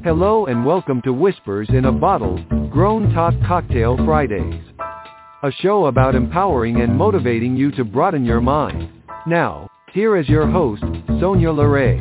Hello and welcome to Whispers in a Bottle, Grown Talk Cocktail Fridays. A show about empowering and motivating you to broaden your mind. Now, here is your host, Sonia LeRae.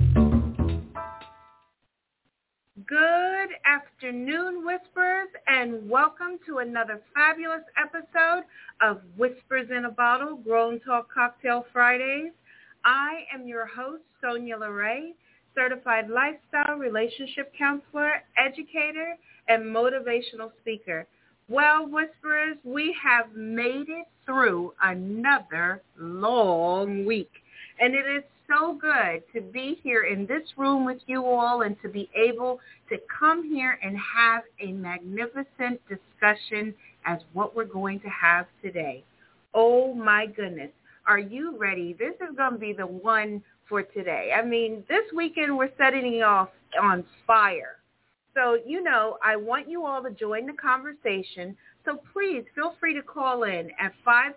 Good afternoon, Whisperers, and welcome to another fabulous episode of Whispers in a Bottle, Grown Talk Cocktail Fridays. I am your host, Sonia LeRae, certified lifestyle relationship counselor, educator, and motivational speaker. Well, Whisperers, we have made it through another long week, and it is so good to be here in this room with you all and to be able to come here and have a magnificent discussion as what we're going to have today. Oh, my goodness. Are you ready? This is going to be the one for today. I mean, this weekend we're setting it off on fire. So, I want you all to join the conversation. So please feel free to call in at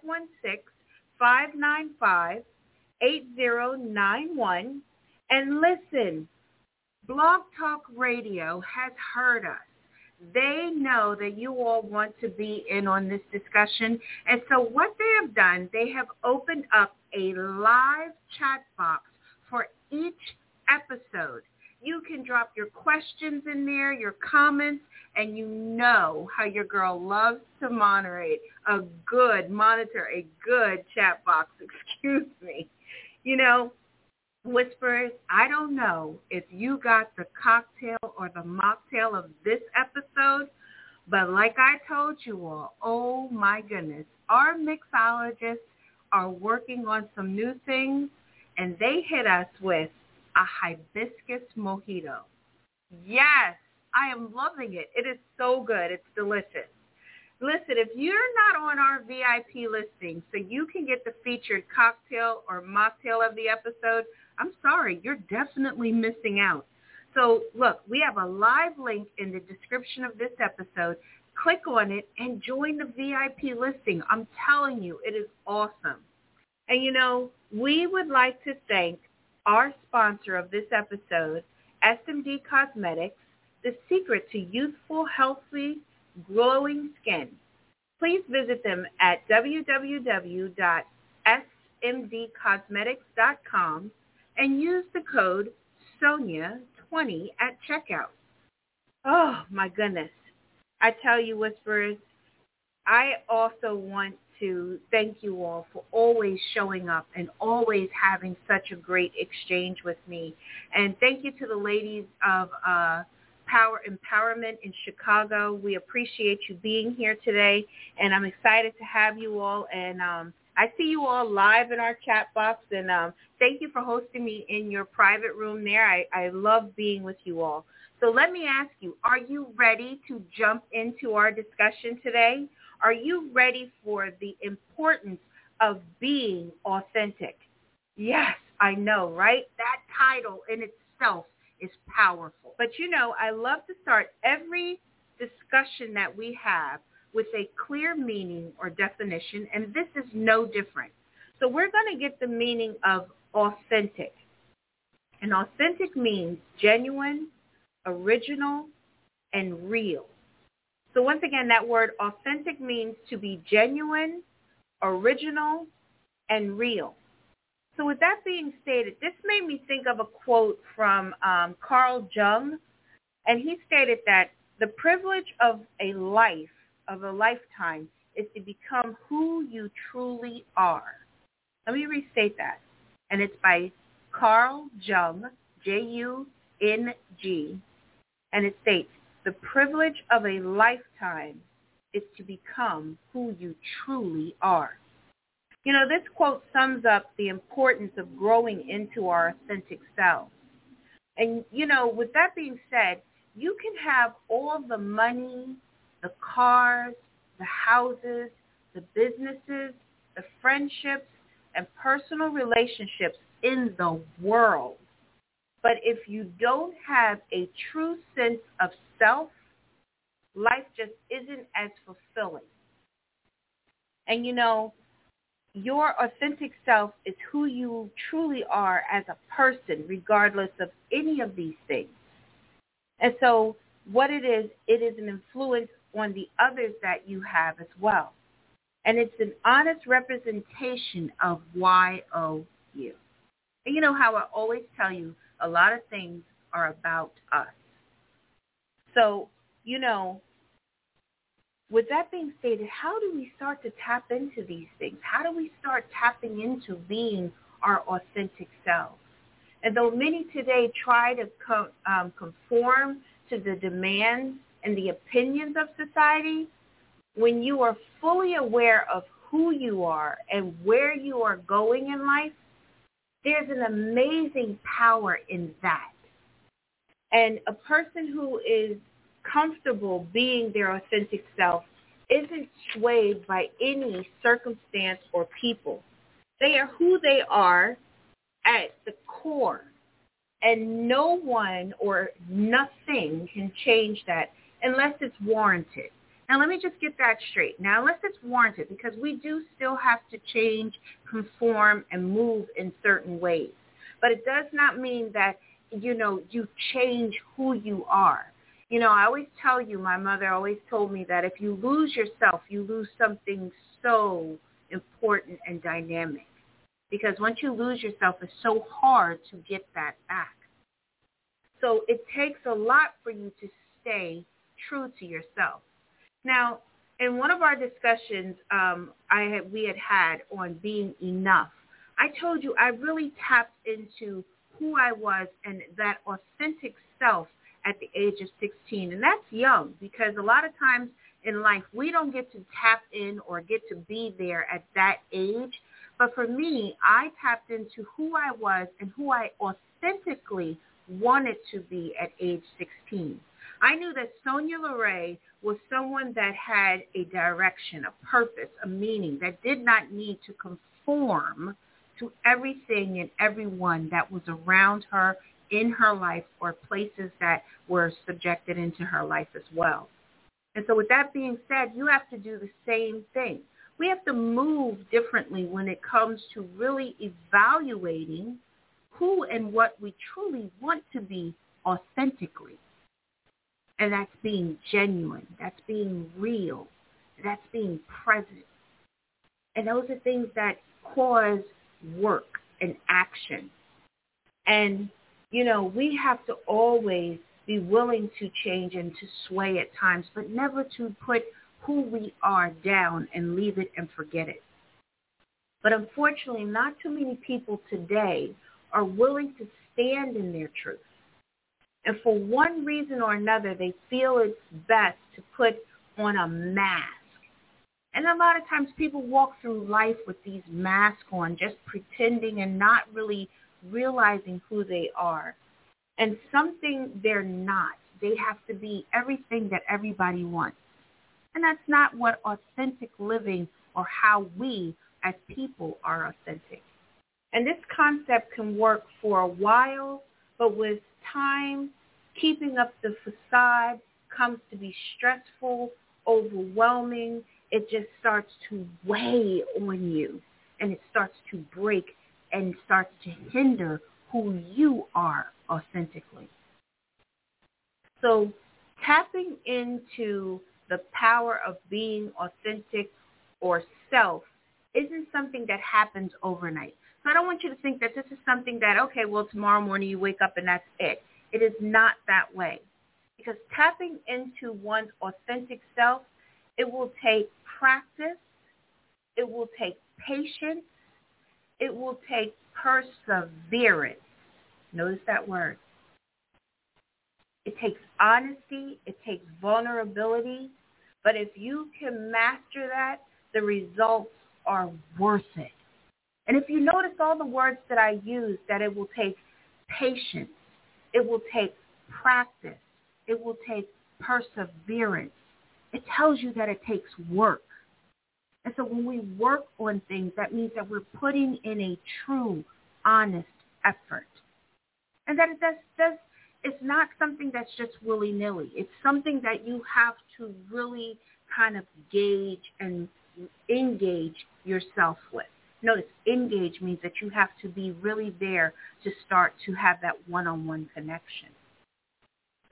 516-595-8091. And listen, Blog Talk Radio has heard us. They know that you all want to be in on this discussion. And so what they have done, they have opened up a live chat box for each episode. You can drop your questions in there, your comments, and you know how your girl loves to monitor a good chat box, excuse me. Whisperers, I don't know if you got the cocktail or the mocktail of this episode, but like I told you all, oh my goodness, our mixologists are working on some new things, and they hit us with a hibiscus mojito. Yes, I am loving it. It is so good. It's delicious. Listen, if you're not on our VIP listing so you can get the featured cocktail or mocktail of the episode, I'm sorry, you're definitely missing out. So look, we have a live link in the description of this episode. Click on it and join the VIP listing. I'm telling you, it is awesome. And we would like to thank our sponsor of this episode, SMD Cosmetics, the secret to youthful, healthy, glowing skin. Please visit them at www.smdcosmetics.com and use the code SONIA20 at checkout. Oh, my goodness. I tell you, Whisperers, I also want to thank you all for always showing up and always having such a great exchange with me. And thank you to the ladies of Power Empowerment in Chicago. We appreciate you being here today, and I'm excited to have you all. And I see you all live in our chat box, and thank you for hosting me in your private room there. I love being with you all. So let me ask you, are you ready to jump into our discussion today? Are you ready for the importance of being authentic? Yes, I know, right? That title in itself is powerful. But I love to start every discussion that we have with a clear meaning or definition, and this is no different. So we're going to get the meaning of authentic. And authentic means genuine, original, and real. So once again, that word authentic means to be genuine, original, and real. So with that being stated, this made me think of a quote from Carl Jung, and he stated that the privilege of a lifetime, is to become who you truly are. Let me restate that. And it's by Carl Jung, Jung, and it states, the privilege of a lifetime is to become who you truly are. This quote sums up the importance of growing into our authentic selves. And, with that being said, you can have all the money, the cars, the houses, the businesses, the friendships, and personal relationships in the world. But if you don't have a true sense of self, life just isn't as fulfilling. And your authentic self is who you truly are as a person, regardless of any of these things. And so what it is an influence on the others that you have as well. And it's an honest representation of YOU. And you know how I always tell you, a lot of things are about us. So, with that being stated, how do we start to tap into these things? How do we start tapping into being our authentic selves? And though many today try to conform to the demands and the opinions of society, when you are fully aware of who you are and where you are going in life, there's an amazing power in that. And a person who is comfortable being their authentic self isn't swayed by any circumstance or people. They are who they are at the core, and no one or nothing can change that unless it's warranted. Now, let me just get that straight. Now, unless it's warranted, because we do still have to change, conform, and move in certain ways. But it does not mean that, you change who you are. I always tell you, my mother always told me that if you lose yourself, you lose something so important and dynamic. Because once you lose yourself, it's so hard to get that back. So it takes a lot for you to stay true to yourself. Now, in one of our discussions we had on being enough, I told you I really tapped into who I was and that authentic self at the age of 16. And that's young, because a lot of times in life we don't get to tap in or get to be there at that age. But for me, I tapped into who I was and who I authentically wanted to be at age 16. I knew that Sonia LeRae was someone that had a direction, a purpose, a meaning, that did not need to conform to everything and everyone that was around her in her life or places that were subjected into her life as well. And so with that being said, you have to do the same thing. We have to move differently when it comes to really evaluating who and what we truly want to be authentically. And that's being genuine. That's being real. That's being present. And those are things that cause work and action. And, we have to always be willing to change and to sway at times, but never to put who we are down and leave it and forget it. But unfortunately, not too many people today are willing to stand in their truth. And for one reason or another, they feel it's best to put on a mask. And a lot of times people walk through life with these masks on, just pretending and not really realizing who they are. And something they're not. They have to be everything that everybody wants. And that's not what authentic living or how we as people are authentic. And this concept can work for a while, but with time, keeping up the facade comes to be stressful, overwhelming. It just starts to weigh on you, and it starts to break and starts to hinder who you are authentically. So tapping into the power of being authentic or self isn't something that happens overnight. So I don't want you to think that this is something that, okay, well, tomorrow morning you wake up and that's it. It is not that way. Because tapping into one's authentic self, it will take practice, it will take patience, it will take perseverance. Notice that word. It takes honesty, it takes vulnerability, but if you can master that, the results are worth it. And if you notice all the words that I use, that it will take patience, it will take practice, it will take perseverance. It tells you that it takes work. And so when we work on things, that means that we're putting in a true, honest effort. And that it's not something that's just willy-nilly. It's something that you have to really kind of gauge and engage yourself with. Notice, engage means that you have to be really there to start to have that one-on-one connection.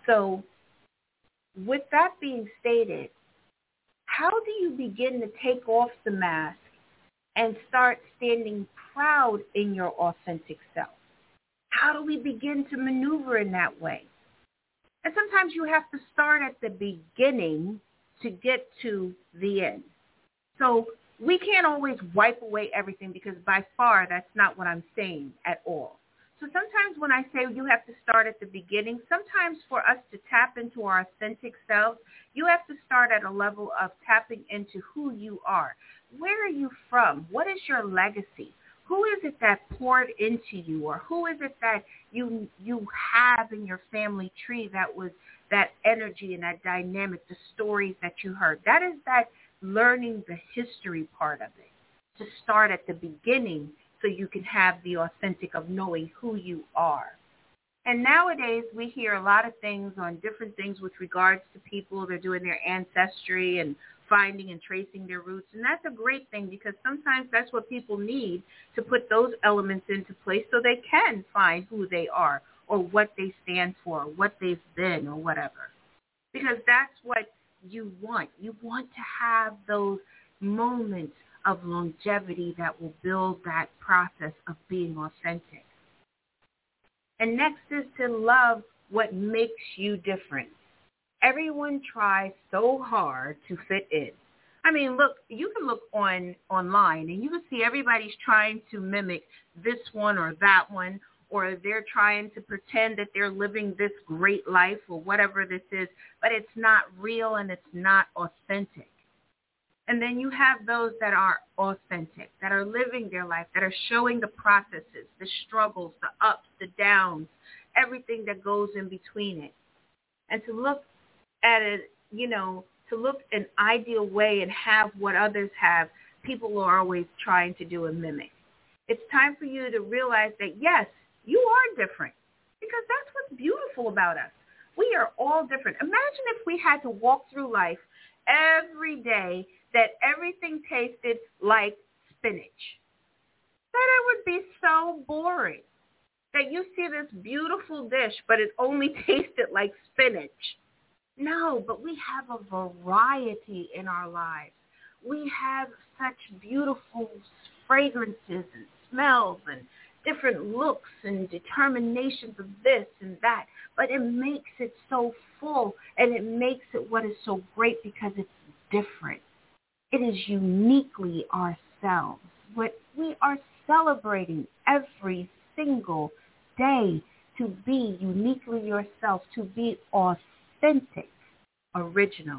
So with that being stated, how do you begin to take off the mask and start standing proud in your authentic self? How do we begin to maneuver in that way? And sometimes you have to start at the beginning to get to the end. So we can't always wipe away everything, because by far that's not what I'm saying at all. So sometimes when I say you have to start at the beginning, sometimes for us to tap into our authentic self, you have to start at a level of tapping into who you are. Where are you from? What is your legacy? Who is it that poured into you, or who is it that you have in your family tree that was that energy and that dynamic, the stories that you heard? That is that learning the history part of it, to start at the beginning so you can have the authentic of knowing who you are. And nowadays we hear a lot of things on different things with regards to people. They're doing their ancestry and finding and tracing their roots. And that's a great thing, because sometimes that's what people need, to put those elements into place so they can find who they are or what they stand for, or what they've been, or whatever. Because that's what you want. You want to have those moments of longevity that will build that process of being authentic. And next is to love what makes you different. Everyone tries so hard to fit in. I mean, look, you can look online and you can see everybody's trying to mimic this one or that one, or they're trying to pretend that they're living this great life or whatever this is, but it's not real and it's not authentic. And then you have those that are authentic, that are living their life, that are showing the processes, the struggles, the ups, the downs, everything that goes in between it. And to look at it, to look an ideal way and have what others have, people are always trying to do and mimic. It's time for you to realize that, yes, you are different, because that's what's beautiful about us. We are all different. Imagine if we had to walk through life every day that everything tasted like spinach. That it would be so boring. That you see this beautiful dish, but it only tasted like spinach. No, but we have a variety in our lives. We have such beautiful fragrances and smells and different looks and determinations of this and that. But it makes it so full, and it makes it what is so great, because it's different. It is uniquely ourselves. What we are celebrating every single day, to be uniquely yourself, to be authentic, original,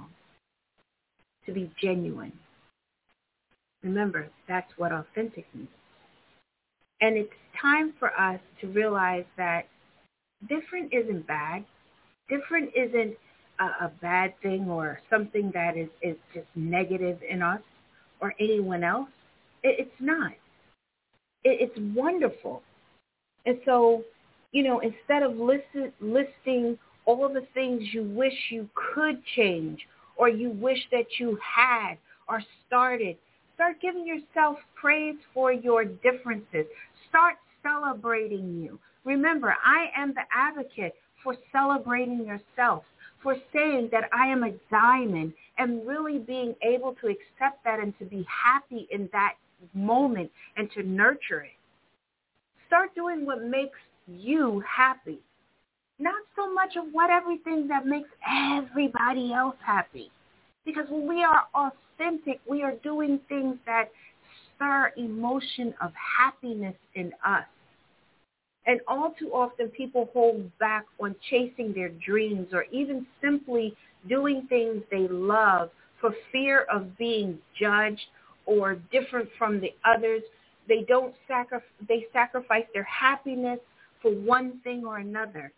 to be genuine. Remember, that's what authentic means. And it's time for us to realize that different isn't bad. Different isn't a bad thing or something that is just negative in us or anyone else. It's not. It's wonderful. And so, instead of listing all the things you wish you could change, or you wish that you had or started, start giving yourself praise for your differences. Start celebrating you. Remember, I am the advocate for celebrating yourself, for saying that I am a diamond, and really being able to accept that and to be happy in that moment and to nurture it. Start doing what makes you happy. Not so much of what everything that makes everybody else happy. Because when we are authentic, we are doing things that stir emotion of happiness in us. And all too often people hold back on chasing their dreams, or even simply doing things they love for fear of being judged or different from the others. They sacrifice their happiness for one thing or another.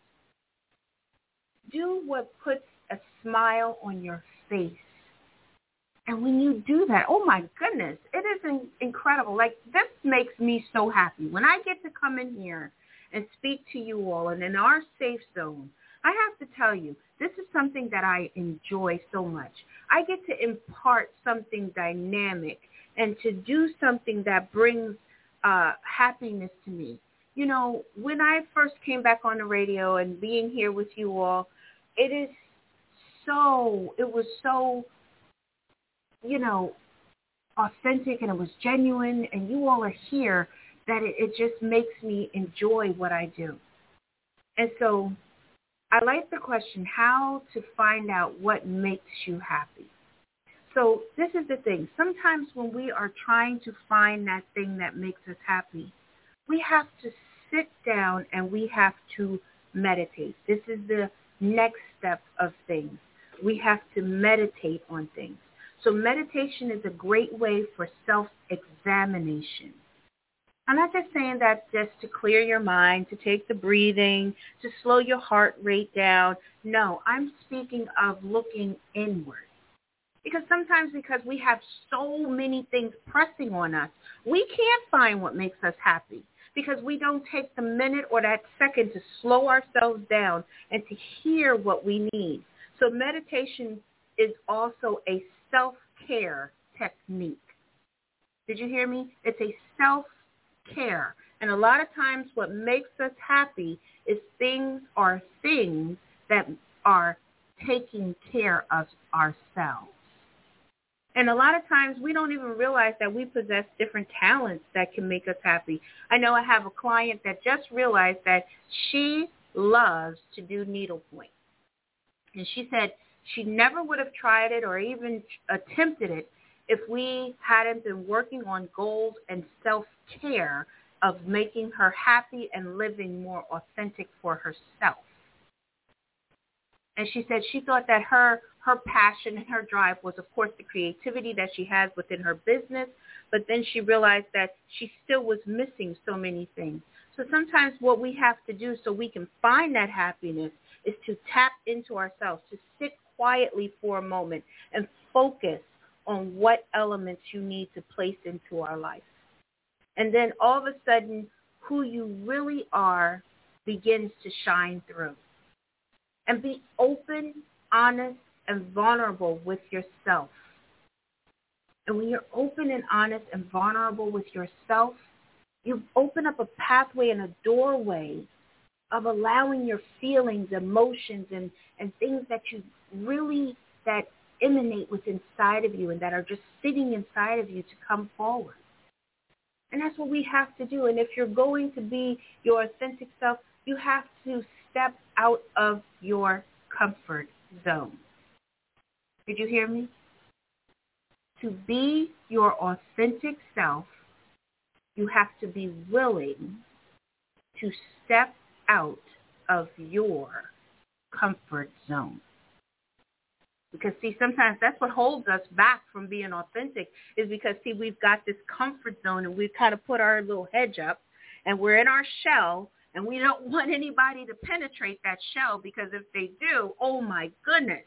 Do what puts a smile on your face. And when you do that, oh my goodness, it is incredible. Like, this makes me so happy. When I get to come in here and speak to you all, and in our safe zone, I have to tell you, this is something that I enjoy so much. I get to impart something dynamic and to do something that brings happiness to me. When I first came back on the radio and being here with you all, it was so, authentic, and it was genuine, and you all are here, that it just makes me enjoy what I do. And so I like the question, how to find out what makes you happy. So this is the thing. Sometimes when we are trying to find that thing that makes us happy, we have to sit down and we have to meditate. This is the next step of things. We have to meditate on things. So meditation is a great way for self-examination. I'm not just saying that just to clear your mind, to take the breathing, to slow your heart rate down. No, I'm speaking of looking inward. Because sometimes because we have so many things pressing on us, we can't find what makes us happy because we don't take the minute or that second to slow ourselves down and to hear what we need. So meditation is also a self-care technique. Did you hear me? It's a self-care. And a lot of times what makes us happy is things that are taking care of ourselves. And a lot of times we don't even realize that we possess different talents that can make us happy. I know I have a client that just realized that she loves to do needlepoint. And she said she never would have tried it or even attempted it if we hadn't been working on goals and self-care of making her happy and living more authentic for herself. And she said she thought that her passion and her drive was, of course, the creativity that she has within her business, but then she realized that she still was missing so many things. So sometimes what we have to do so we can find that happiness is to tap into ourselves, to sit quietly for a moment and focus on what elements you need to place into our life. And then all of a sudden, who you really are begins to shine through. And be open, honest, and vulnerable with yourself. And when you're open and honest and vulnerable with yourself, you open up a pathway and a doorway of allowing your feelings, emotions, and things that that emanate within inside of you and that are just sitting inside of you to come forward. And that's what we have to do. And if you're going to be your authentic self, you have to step out of your comfort zone. Did you hear me? To be your authentic self, you have to be willing to step out of your comfort zone. Because, see, sometimes that's what holds us back from being authentic is because, see, we've got this comfort zone and we've kind of put our little hedge up and we're in our shell and we don't want anybody to penetrate that shell because if they do, oh, my goodness.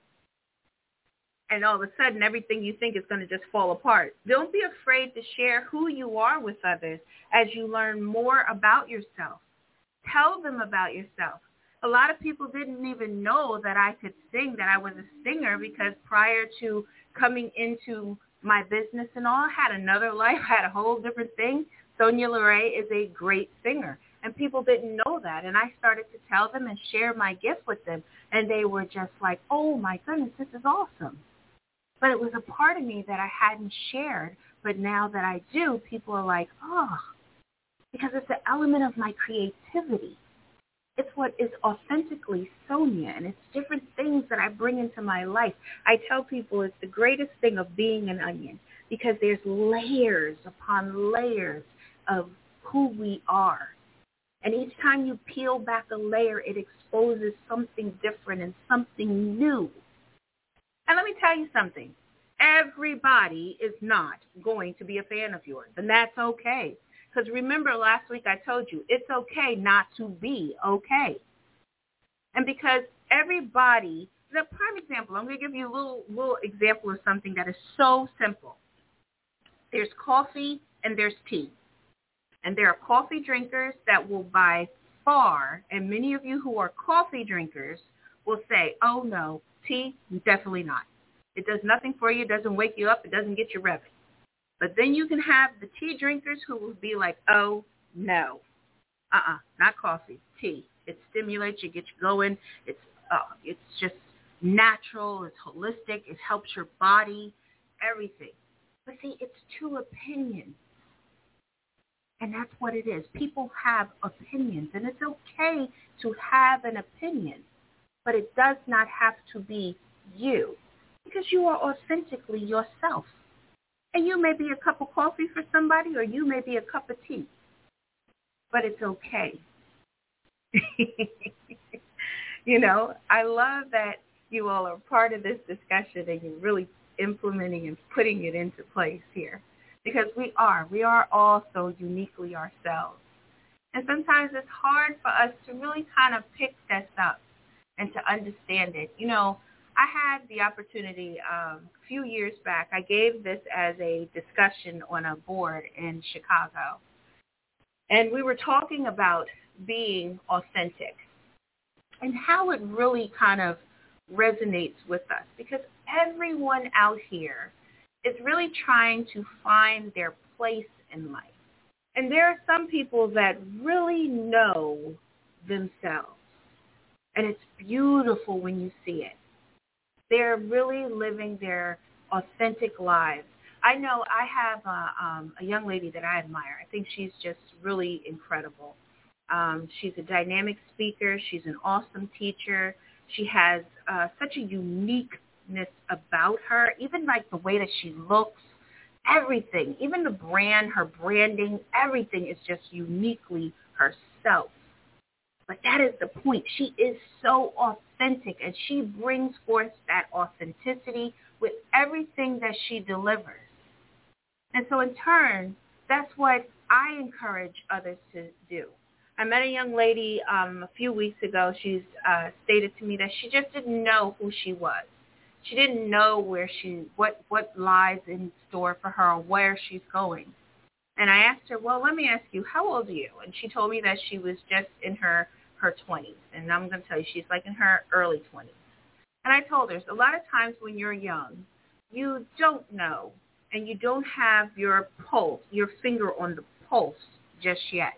And all of a sudden, everything you think is going to just fall apart. Don't be afraid to share who you are with others as you learn more about yourself. Tell them about yourself. A lot of people didn't even know that I could sing, that I was a singer, because prior to coming into my business and all, I had another life, I had a whole different thing. Sonia LeRae is a great singer, and people didn't know that. And I started to tell them and share my gift with them, and they were just like, oh, my goodness, this is awesome. But it was a part of me that I hadn't shared, but now that I do, people are like, oh, because it's an element of my creativity. It's what is authentically Sonia, and it's different things that I bring into my life. I tell people it's the greatest thing of being an onion because there's layers upon layers of who we are. And each time you peel back a layer, it exposes something different and something new. And let me tell you something. Everybody is not going to be a fan of yours, and that's okay. Because remember last week I told you, it's okay not to be okay. And because everybody, the prime example, I'm going to give you a little example of something that is so simple. There's coffee and there's tea. And there are coffee drinkers that will by far, and many of you who are coffee drinkers will say, oh no, tea, definitely not. It does nothing for you. It doesn't wake you up. It doesn't get you revving. But then you can have the tea drinkers who will be like, oh, no. Not coffee, tea. It stimulates you, gets you going. It's it's just natural, it's holistic, it helps your body, everything. But see, it's two opinions. And that's what it is. People have opinions, and it's okay to have an opinion, but it does not have to be you, because you are authentically yourself. And you may be a cup of coffee for somebody, or you may be a cup of tea, but it's okay. You know, I love that you all are part of this discussion and you're really implementing and putting it into place here. Because we are all so uniquely ourselves. And sometimes it's hard for us to really kind of pick this up and to understand it. You know, I had the opportunity a few years back, I gave this as a discussion on a board in Chicago. And we were talking about being authentic and how it really kind of resonates with us. Because everyone out here is really trying to find their place in life. And there are some people that really know themselves. And it's beautiful when you see it. They're really living their authentic lives. I know I have a young lady that I admire. I think she's just really incredible. She's a dynamic speaker. She's an awesome teacher. She has such a uniqueness about her, even like the way that she looks, everything, even the brand, her branding, everything is just uniquely herself. But that is the point. She is so authentic, and she brings forth that authenticity with everything that she delivers. And so in turn, that's what I encourage others to do. I met a young lady a few weeks ago. She's stated to me that she just didn't know who she was. She didn't know what lies in store for her or where she's going. And I asked her, well, let me ask you, how old are you? And she told me that she was just in her 20s. And I'm going to tell you, she's like in her early 20s. And I told her, a lot of times when you're young, you don't know and you don't have your pulse, your finger on the pulse just yet.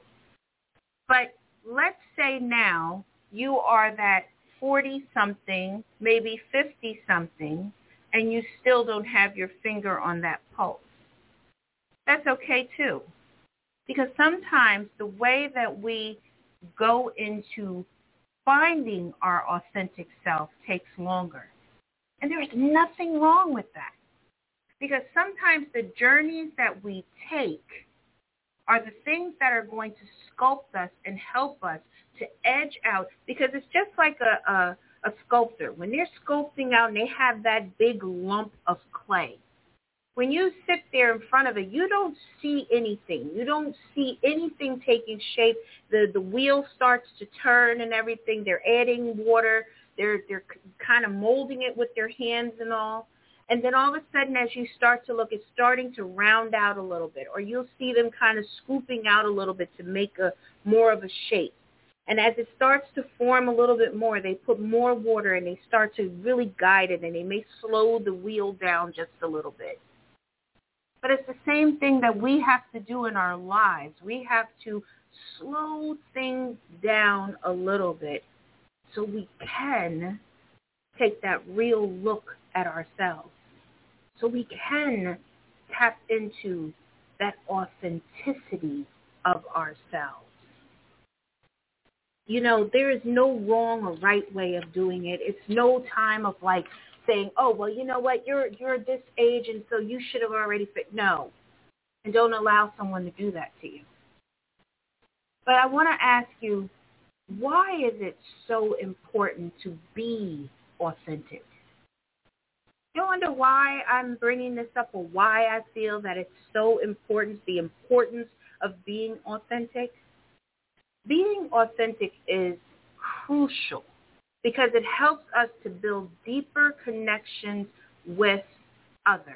But let's say now you are that 40-something, maybe 50-something, and you still don't have your finger on that pulse. That's okay too. Because sometimes the way that we go into finding our authentic self takes longer. And there's nothing wrong with that. Because sometimes the journeys that we take are the things that are going to sculpt us and help us to edge out. Because it's just like a sculptor. When they're sculpting out and they have that big lump of clay, when you sit there in front of it, you don't see anything. You don't see anything taking shape. The wheel starts to turn and everything. They're adding water. They're kind of molding it with their hands and all. And then all of a sudden, as you start to look, it's starting to round out a little bit. Or you'll see them kind of scooping out a little bit to make more of a shape. And as it starts to form a little bit more, they put more water and they start to really guide it. And they may slow the wheel down just a little bit. But it's the same thing that we have to do in our lives. We have to slow things down a little bit so we can take that real look at ourselves. So we can tap into that authenticity of ourselves. You know, there is no wrong or right way of doing it. It's no time of like saying, oh, well, you know what, you're this age and so you should have already fit. No. And don't allow someone to do that to you. But I want to ask you, why is it so important to be authentic? You wonder why I'm bringing this up or why I feel that it's so important, the importance of being authentic? Being authentic is crucial because it helps us to build deeper connections with others.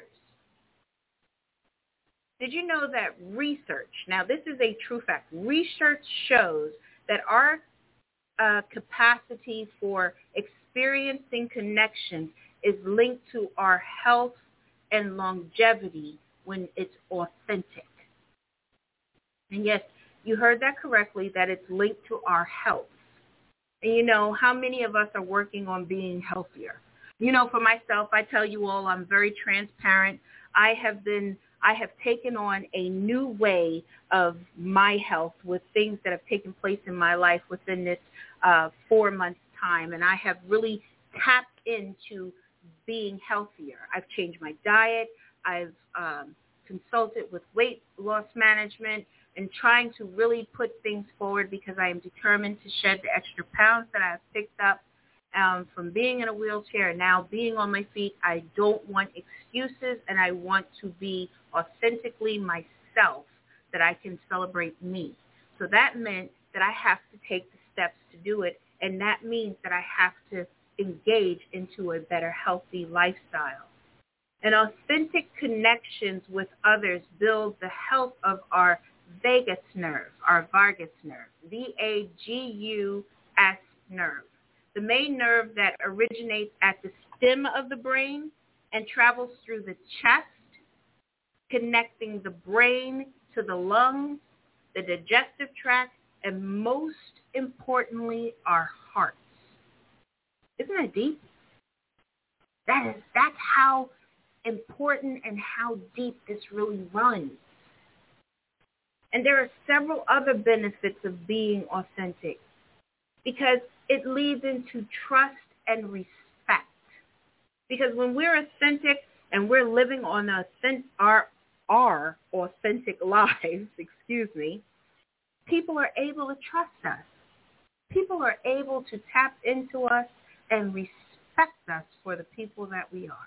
Did you know that research, now this is a true fact, research shows that our capacity for experiencing connections is linked to our health and longevity when it's authentic. And yes, you heard that correctly, that it's linked to our health. And how many of us are working on being healthier? For myself, I tell you all, I'm very transparent. I have taken on a new way of my health with things that have taken place in my life within this 4 months time. And I have really tapped into being healthier. I've changed my diet. I've consulted with weight loss management and trying to really put things forward because I am determined to shed the extra pounds that I've picked up from being in a wheelchair and now being on my feet. I don't want excuses, and I want to be authentically myself, that I can celebrate me. So that meant that I have to take the steps to do it, and that means that I have to engage into a better healthy lifestyle. And authentic connections with others build the health of our vagus nerve, our vagus nerve, VAGUS nerve, the main nerve that originates at the stem of the brain and travels through the chest, connecting the brain to the lungs, the digestive tract, and most importantly, our hearts. Isn't that deep? That's how important and how deep this really runs. And there are several other benefits of being authentic because it leads into trust and respect. Because when we're authentic and we're living on our authentic lives, people are able to trust us. People are able to tap into us and respect us for the people that we are.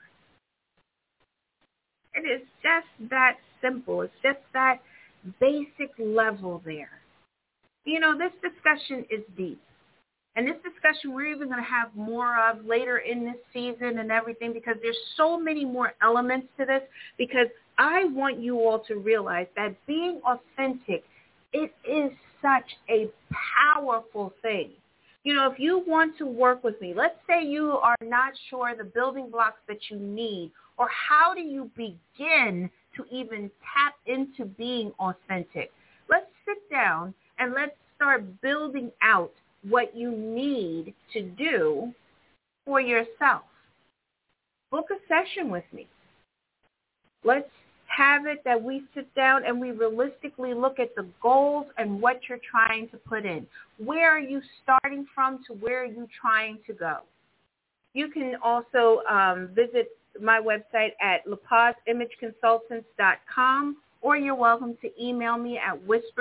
It is just that simple. It's just that basic level there. This discussion is deep. And this discussion we're even going to have more of later in this season and everything because there's so many more elements to this because I want you all to realize that being authentic, it is such a powerful thing. If you want to work with me, let's say you are not sure the building blocks that you need or how do you begin to even tap into being authentic. Let's sit down and let's start building out what you need to do for yourself. Book a session with me. Let's have it that we sit down and we realistically look at the goals and what you're trying to put in. Where are you starting from to where are you trying to go? You can also visit my website at lapaz'imageconsultants.com, or you're welcome to email me at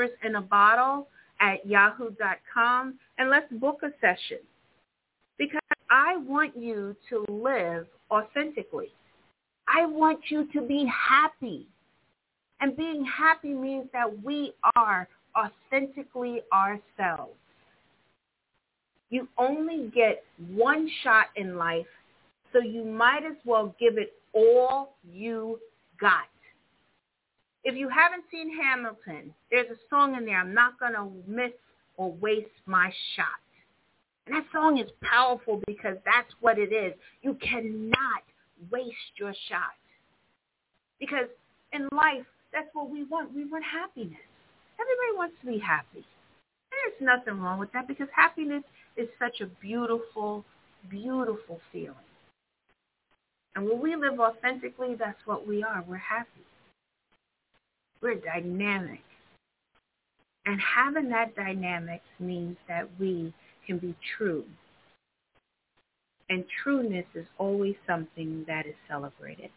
whispersinabottle@yahoo.com, and let's book a session. Because I want you to live authentically. I want you to be happy. And being happy means that we are authentically ourselves. You only get one shot in life, so you might as well give it all you got. If you haven't seen Hamilton, there's a song in there, I'm not going to miss or waste my shot. And that song is powerful because that's what it is. You cannot waste your shot. Because in life, that's what we want. We want happiness. Everybody wants to be happy. And there's nothing wrong with that because happiness is such a beautiful, beautiful feeling. And when we live authentically, that's what we are. We're happy. We're dynamic. And having that dynamic means that we can be true. And trueness is always something that is celebrated.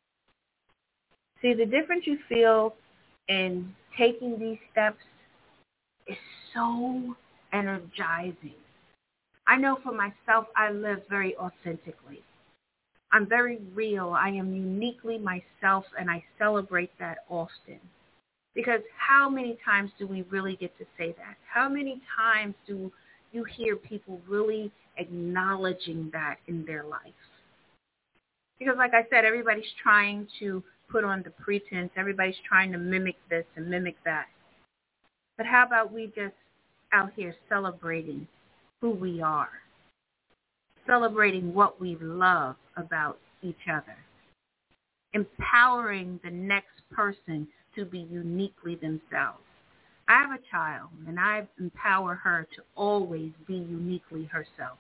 See, the difference you feel in taking these steps is so energizing. I know for myself, I live very authentically. I'm very real. I am uniquely myself, and I celebrate that often. Because how many times do we really get to say that? How many times do you hear people really acknowledging that in their life? Because like I said, everybody's trying to put on the pretense. Everybody's trying to mimic this and mimic that. But how about we just out here celebrating who we are? Celebrating what we love about each other. Empowering the next person to be uniquely themselves. I have a child, and I empower her to always be uniquely herself.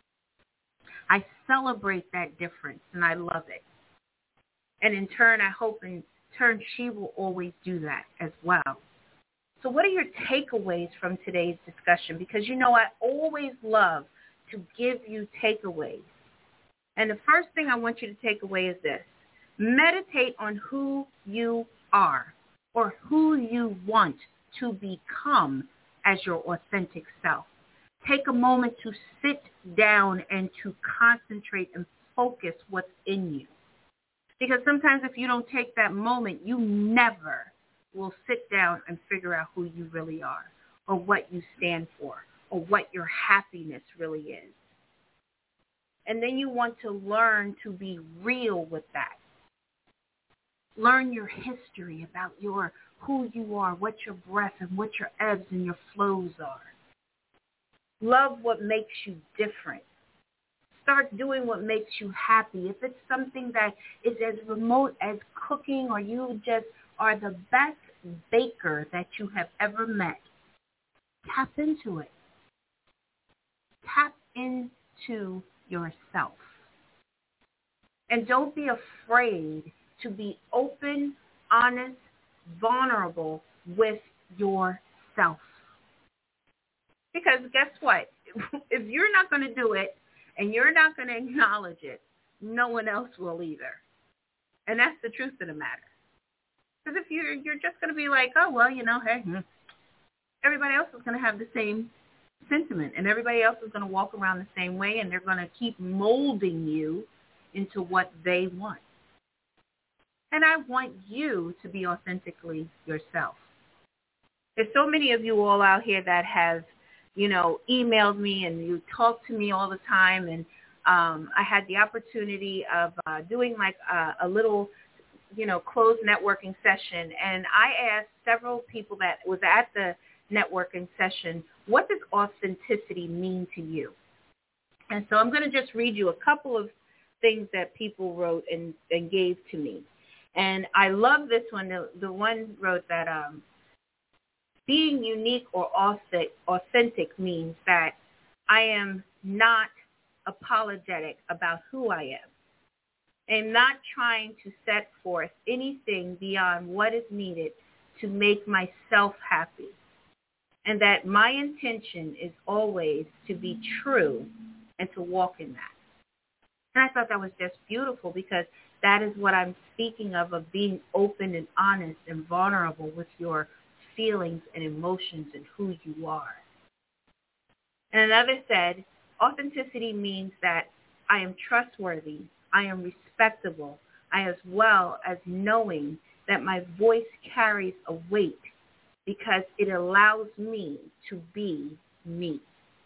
I celebrate that difference, and I love it. And in turn, I hope in turn she will always do that as well. So what are your takeaways from today's discussion? Because, you know, I always love to give you takeaways. And the first thing I want you to take away is this. Meditate on who you are or who you want to become as your authentic self. Take a moment to sit down and to concentrate and focus what's in you. Because sometimes if you don't take that moment, you never will sit down and figure out who you really are or what you stand for or what your happiness really is. And then you want to learn to be real with that. Learn your history about who you are, what your breath and what your ebbs and your flows are. Love what makes you different. Start doing what makes you happy. If it's something that is as remote as cooking or you just are the best baker that you have ever met, tap into it. Tap into yourself. And don't be afraid to be open, honest, vulnerable with yourself. Because guess what? If you're not going to do it and you're not going to acknowledge it, no one else will either. And that's the truth of the matter. Because if you're just going to be like, oh, well, you know, hey, everybody else is going to have the same sentiment and everybody else is going to walk around the same way and they're going to keep molding you into what they want. And I want you to be authentically yourself. There's so many of you all out here that have, you know, emailed me and you talk to me all the time. And I had the opportunity of doing like a little, you know, closed networking session. And I asked several people that was at the networking session, what does authenticity mean to you? And so I'm going to just read you a couple of things that people wrote and gave to me. And I love this one. The one wrote that being unique or authentic means that I am not apologetic about who I am. I'm not trying to set forth anything beyond what is needed to make myself happy. And that my intention is always to be true and to walk in that. And I thought that was just beautiful because that is what I'm speaking of being open and honest and vulnerable with your feelings and emotions and who you are. And another said, authenticity means that I am trustworthy, I am respectable, as well as knowing that my voice carries a weight because it allows me to be me.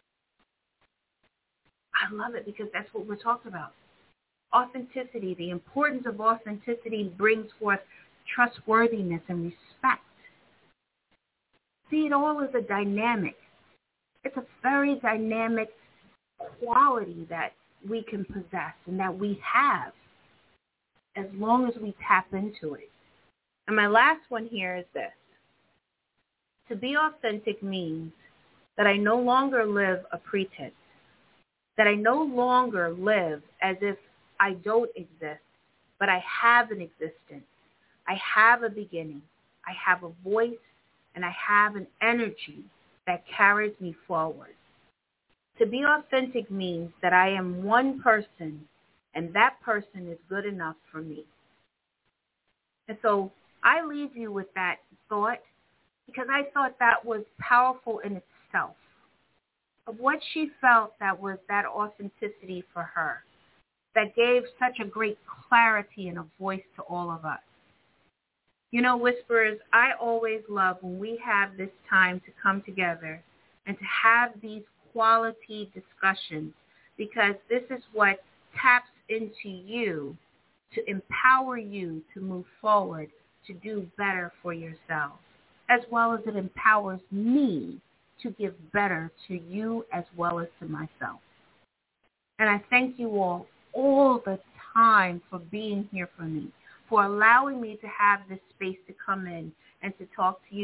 I love it because that's what we're talking about. Authenticity, the importance of authenticity brings forth trustworthiness and respect. See, it all is a dynamic. It's a very dynamic quality that we can possess and that we have as long as we tap into it. And my last one here is this. To be authentic means that I no longer live a pretense, that I no longer live as if I don't exist, but I have an existence. I have a beginning. I have a voice, and I have an energy that carries me forward. To be authentic means that I am one person, and that person is good enough for me. And so I leave you with that thought because I thought that was powerful in itself, of what she felt that was that authenticity for her, that gave such a great clarity and a voice to all of us. You know, Whisperers, I always love when we have this time to come together and to have these quality discussions because this is what taps into you to empower you to move forward, to do better for yourself, as well as it empowers me to give better to you as well as to myself. And I thank you all the time for being here for me, for allowing me to have this space to come in and to talk to you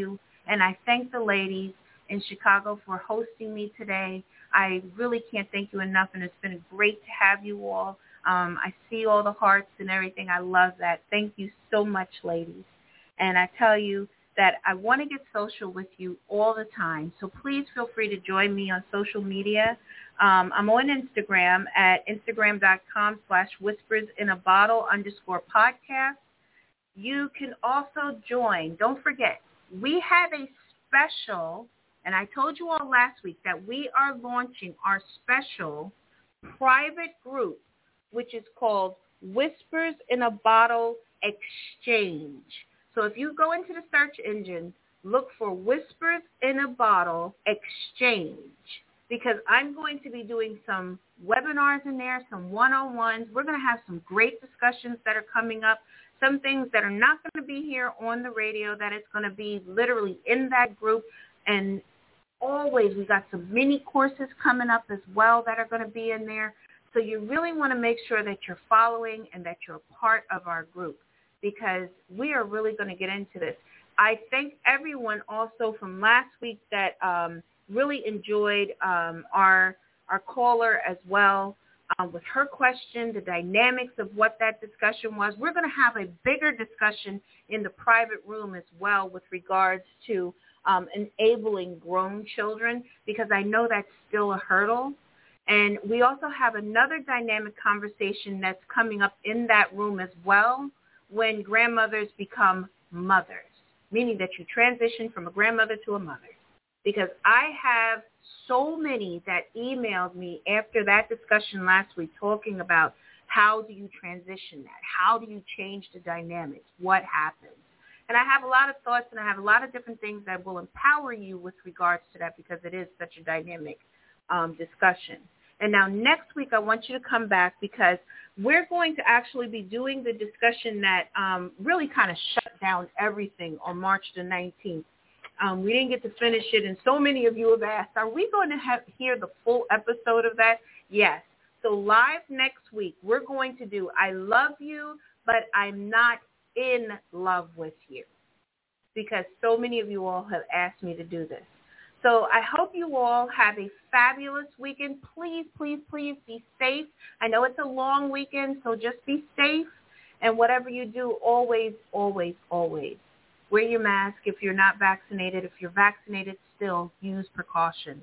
And I thank the ladies in Chicago for hosting me today. I really can't thank you enough, and it's been great to have you all. I see all the hearts and everything. I love that. Thank you so much, ladies. And I tell you that I want to get social with you all the time, so please feel free to join me on social media. I'm on Instagram at instagram.com/whispersinabottle_podcast. You can also join. Don't forget, we have a special, and I told you all last week that we are launching our special private group, which is called Whispers in a Bottle Exchange. So if you go into the search engine, look for Whispers in a Bottle Exchange, because I'm going to be doing some webinars in there, some one-on-ones. We're going to have some great discussions that are coming up, some things that are not going to be here on the radio, that it's going to be literally in that group. And always, we got some mini courses coming up as well that are going to be in there. So you really want to make sure that you're following and that you're a part of our group, because we are really going to get into this. I thank everyone also from last week that really enjoyed our caller as well with her question, the dynamics of what that discussion was. We're going to have a bigger discussion in the private room as well with regards to enabling grown children, because I know that's still a hurdle. And we also have another dynamic conversation that's coming up in that room as well, when grandmothers become mothers, meaning that you transition from a grandmother to a mother. Because I have so many that emailed me after that discussion last week talking about how do you transition that? How do you change the dynamics? What happens? And I have a lot of thoughts, and I have a lot of different things that will empower you with regards to that, because it is such a dynamic discussion. And now next week I want you to come back, because we're going to actually be doing the discussion that really kind of shut down everything on March the 19th. We didn't get to finish it, and so many of you have asked, are we going to hear the full episode of that? Yes. So live next week, we're going to do I Love You, but I'm Not in Love with You, because so many of you all have asked me to do this. So I hope you all have a fabulous weekend. Please, please, please be safe. I know it's a long weekend, so just be safe. And whatever you do, always, always, always wear your mask if you're not vaccinated. If you're vaccinated, still use precautions.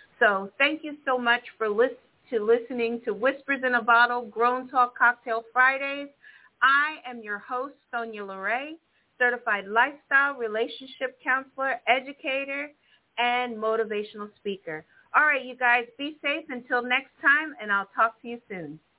So thank you so much for listening to Whispers in a Bottle, Grown Talk Cocktail Fridays. I am your host, Sonia Loray, certified lifestyle, relationship counselor, educator, and motivational speaker. All right, you guys, be safe until next time, and I'll talk to you soon.